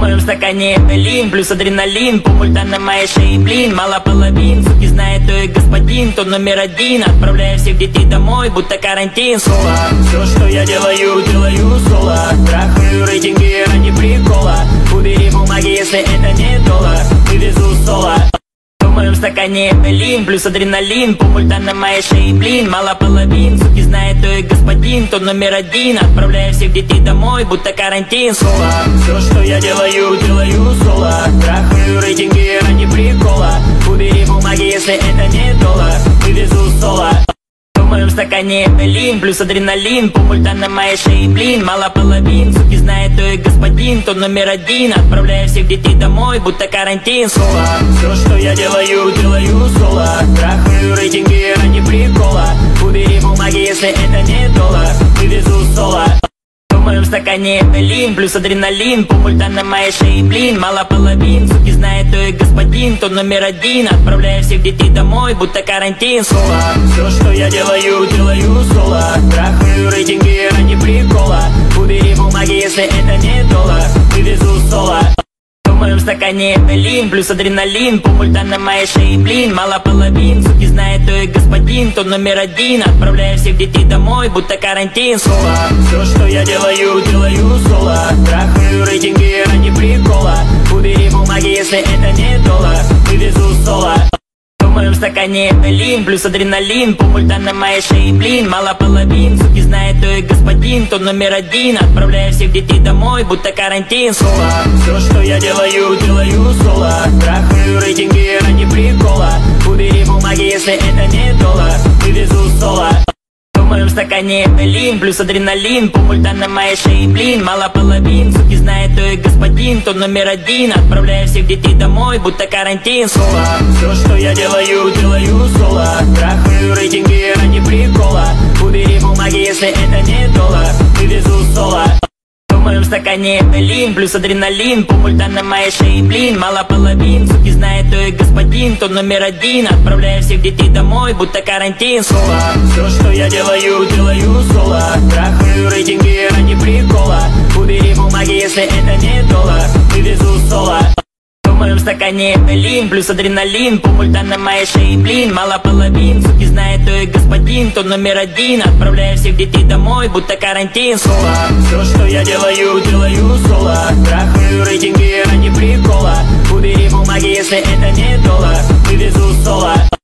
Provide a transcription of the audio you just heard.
моем стакане эфелин, плюс адреналин, пумульта на моей шее, блин, мало половин. Суки знает, кто и господин, кто номер один. Отправляю всех детей домой, будто карантин. Соло, все, что я делаю, делаю соло. Трахаю рейтинги ради прикола. Убери бумаги, если это не доллар. Вывезу соло. В моем стакане эфелин, плюс адреналин, пумульта на моей шее, блин, мало половин. Суки знает, кто и господин, кто номер один. Отправляю всех детей домой, будто карантин. Соло, все, что я делаю, делаю соло. Трахаю рейтинги ради прикола. Убери бумаги, если это не доллар. Вывезу соло. В моем стакане эфелин, плюс адреналин, пумульта на моей шее, блин, мало половин. Суки знает, кто и господин, кто номер один. Отправляю всех детей домой, будто карантин. Соло, все, что я делаю, делаю соло. Трахаю рейтинги ради прикола. Убери бумаги, если это не доллар. Вывезу соло. В моем стакане эфелин, плюс адреналин, пумульта на моей шее, блин, мало половин. Суки знает, кто и господин, кто номер один. Отправляю всех детей домой, будто карантин. Соло, все, что я делаю, делаю соло. Трахаю рейтинги ради прикола. Убери бумаги, если это не доллар. Вывезу соло. В моем стакане эфелин, плюс адреналин, пумульта на моей шее, блин, мало половин. Суки знает, кто и господин, кто номер один. Отправляю всех детей домой, будто карантин. Соло, все, что я делаю, делаю соло. Трахаю рейтинги ради прикола. Убери бумаги, если это не доллар. Вывезу соло. В моем стакане эфелин, плюс адреналин, пумульта на моей шее, блин, мало половин. Суки знает, кто и господин, кто номер один. Отправляю всех детей домой, будто карантин. Соло, все, что я делаю, делаю соло. Трахаю рейтинги ради прикола. Убери бумаги, если это не доллар. Вывезу соло. В моем стакане эфелин, плюс адреналин, пумульта на моей шее, блин, мало половин. Суки знает, кто и господин, кто номер один. Отправляю всех детей домой, будто карантин. Соло, все, что я делаю, делаю соло. Трахаю рейтинги ради прикола. Убери бумаги, если это не доллар. Вывезу соло. В моем стакане эфелин, плюс адреналин, пумульта на моей шее, блин, мало половин. Суки знает, кто и господин, кто номер один. Отправляю всех детей домой, будто карантин. Соло, все, что я делаю, делаю соло. Трахаю рейтинги ради прикола. Убери бумаги, если это не доллар. Вывезу соло. В моем стакане эфелин, плюс адреналин, пумульта на моей шее, блин, мало половин. Суки знает, кто и господин, кто номер один. Отправляю всех детей домой, будто карантин. Соло, все, что я делаю, делаю соло. Трахаю рейтинги ради прикола. Убери бумаги, если это не доллар. Вывезу соло.